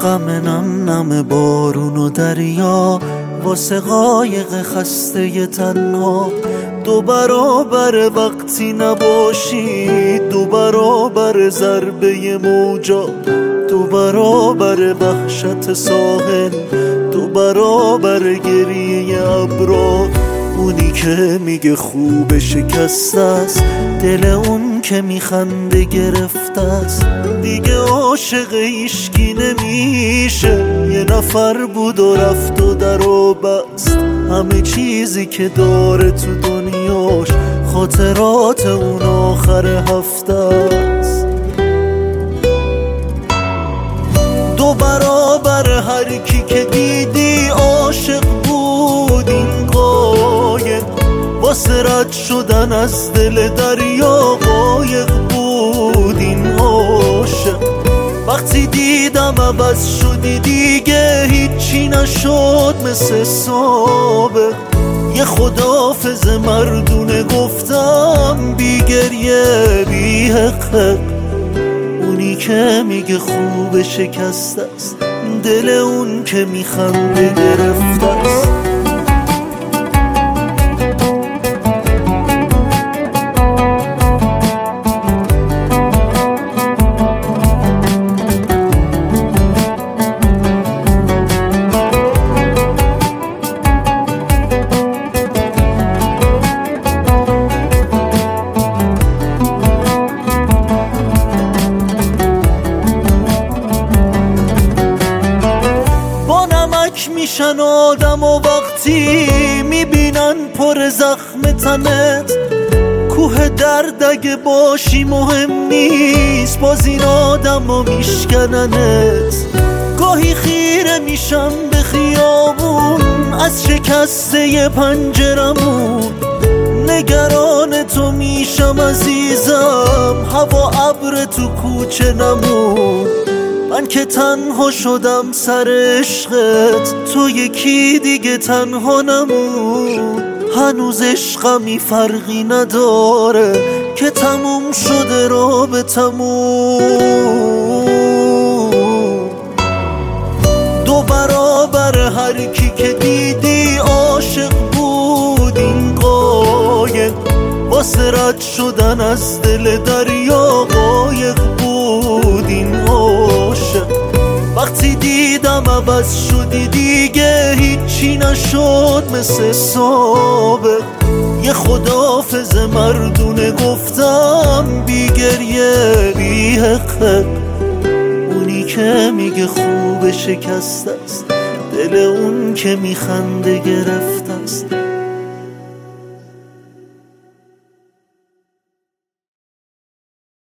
غم نم نم بارون و دریا واسه قایق خسته تنها، 2 برابر وقتی نباشی، 2 برابر ضربه موجا، 2 برابر وحشت ساحل، 2 برابر گریه ابرا. اونی که میگه خوب شکست است، دل اون که میخنده گرفته است. دیگه عاشق هیشکی نمیشه، یه نفر بود و رفت و در و بست. همه چیزی که داره تو دنیاش خاطرات اون آخر هفته است. 2 برابر هر کی که دیدی عاشق بود این قایق، واسه رد شدن از دل دریا قایق بود این عاشق. وقتی دیدم عوض شدی دیگه هیچی نشد مثل سابق. یه خداحافظ مردونه گفتم بی گریه بی حق. اونی که میگه خوب شکست است، دل اون که میخنده گرفته است. میشن آدم و وقتی میبینن پر زخم تنت، کوه درد اگه باشی مهم نیست، باز این آدم و میشکننت. گاهی خیره میشم به خیابون از شکسته پنجرمون، نگران تو میشم عزیزم، هوا ابر تو کوچه نمون. من که تنها شدم سر عشقت، تو یکی دیگه تنها نمون. هنوز عشقمی فرقی نداره که تموم شده رابطمون. 2 برابر هر کی که دیدی عاشق بود این قایق، واسه رد شدن از دل دریا قایق بود این عاشق. وقتی دیدم عوض شدی دیگه هیچی نشد مثل سابق. یه خداحافظ مردونه گفتم بی گریه بی حق. اونی که میگه خوب شکست است، دل اون که میخنده گرفته است.